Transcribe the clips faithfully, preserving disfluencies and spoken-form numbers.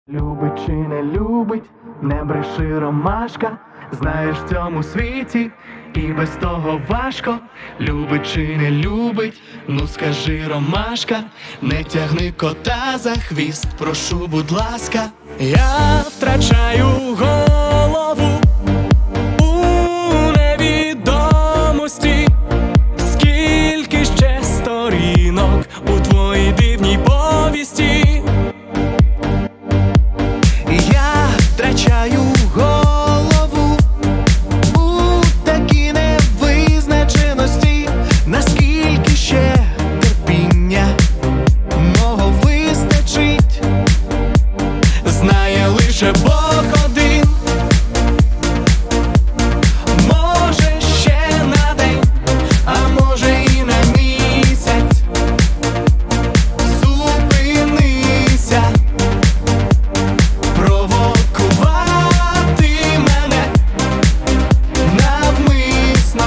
Любить чи не любить, не бреши, ромашка. Знаєш, в цьому світі і без того важко. Любить чи не любить, ну скажи, ромашка. Не тягни кота за хвіст, прошу, будь ласка. Я втрачаю голову у невідомості. Скільки ще сторінок у твоїй дивній повісті. Я втрачаю голову у такій невизначеності. Наскільки ще терпіння мого вистачить, знає лише Бог один. Може ще на день, а може і на місяць. Зупинися провокувати мене навмисно.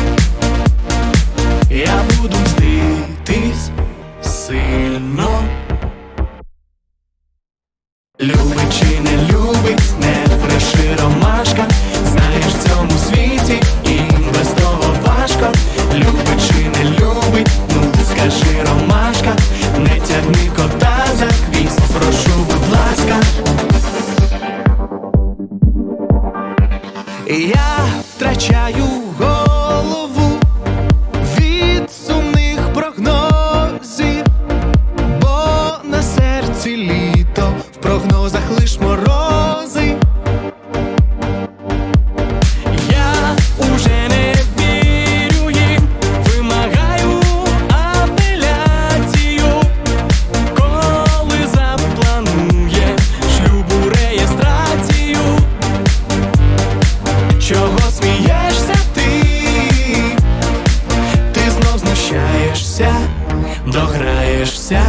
Я буду мститись сильно. Любить чи не любить, не бреши, ромашка. Знаєш, в цьому світі і без того важко. Любить чи не любить, ну скажи, ромашка. Не тягни кота за хвіст, прошу, будь ласка. Я втрачаю голову від сумних прогнозів, бо на серці літо, в прогнозах лиш морози. Я уже не вірю їм, вимагаю апеляцію. Коли запланує шлюбу реєстрацію? Чого смієшся ти? Ти знов знущаєшся, дограєшся.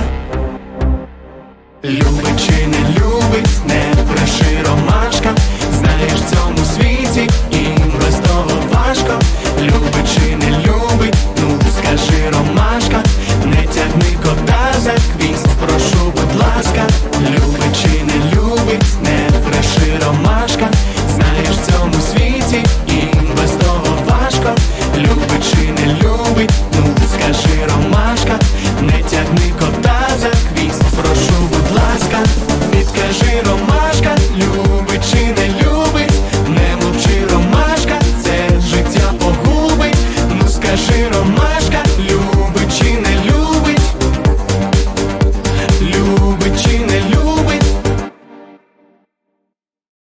Любить чи не любить, не бреши, ромашка. Знаєш, в цьому світі і без того важко. Любить чи